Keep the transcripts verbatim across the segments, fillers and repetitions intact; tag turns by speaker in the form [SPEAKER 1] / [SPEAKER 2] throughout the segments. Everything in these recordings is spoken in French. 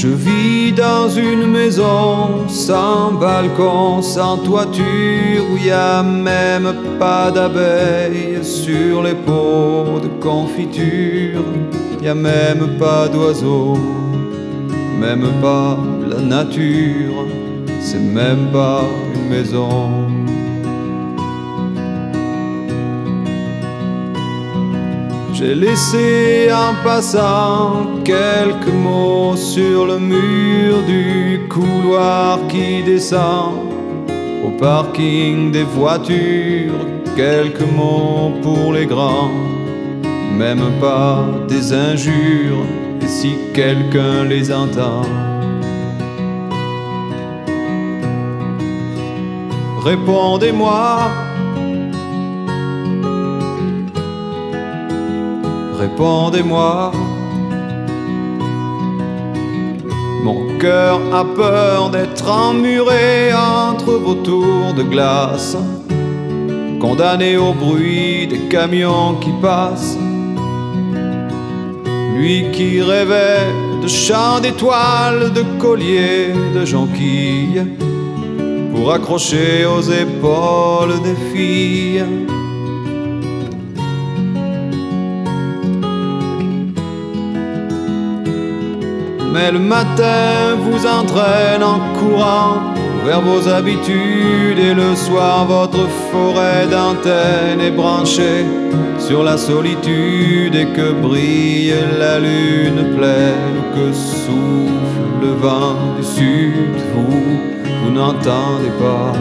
[SPEAKER 1] Je vis dans une maison sans balcon, sans toiture, où y a même pas d'abeilles sur les pots de confiture. Y a même pas d'oiseaux, même pas la nature, c'est même pas une maison. J'ai laissé en passant quelques mots sur le mur du couloir qui descend au parking des voitures. Quelques mots pour les grands, même pas des injures, et si quelqu'un les entend. Répondez-moi, répondez-moi. Mon cœur a peur d'être emmuré entre vos tours de glace, condamné au bruit des camions qui passent. Lui qui rêvait de chants d'étoiles, de colliers, de jonquilles, pour accrocher aux épaules des filles. Mais le matin vous entraîne en courant vers vos habitudes, et le soir votre forêt d'antennes est branchée sur la solitude, et que brille la lune pleine, que souffle le vent du sud, vous, vous n'entendez pas.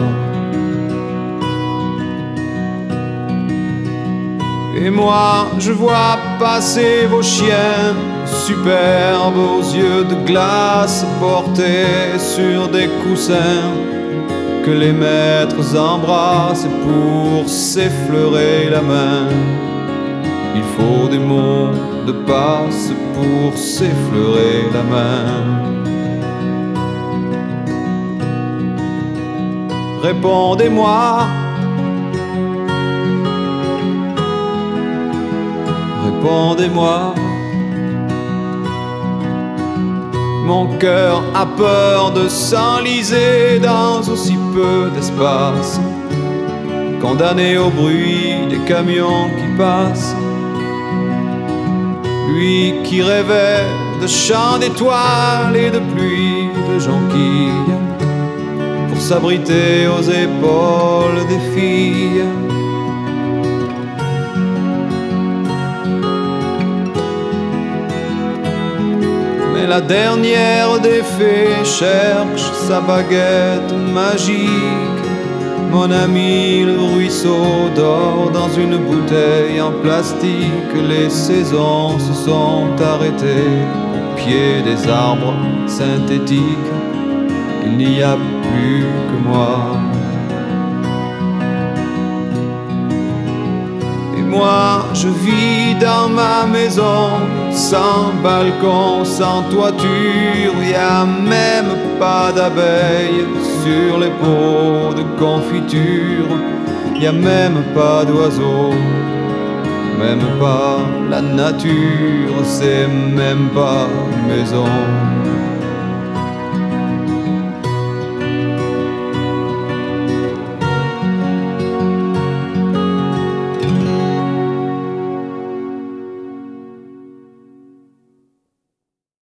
[SPEAKER 1] Et moi je vois passer vos chiens superbes aux yeux de glace, portés sur des coussins que les maîtres embrassent pour s'effleurer la main. Il faut des mots de passe pour s'effleurer la main. Répondez-moi, répondez-moi. Mon cœur a peur de s'enliser dans aussi peu d'espace, condamné au bruit des camions qui passent. Lui qui rêvait de chants d'étoiles et de pluie de jonquilles, pour s'abriter aux épaules des filles. Mais la dernière des fées cherche sa baguette magique. Mon ami, le ruisseau dort dans une bouteille en plastique. Les saisons se sont arrêtées au pied des arbres synthétiques. Il n'y a plus que moi. Et moi, je vis dans ma maison, sans balcon, sans toiture. Y a même pas d'abeilles sur les pots de confiture. Y a même pas d'oiseaux, même pas la nature, c'est même pas une maison.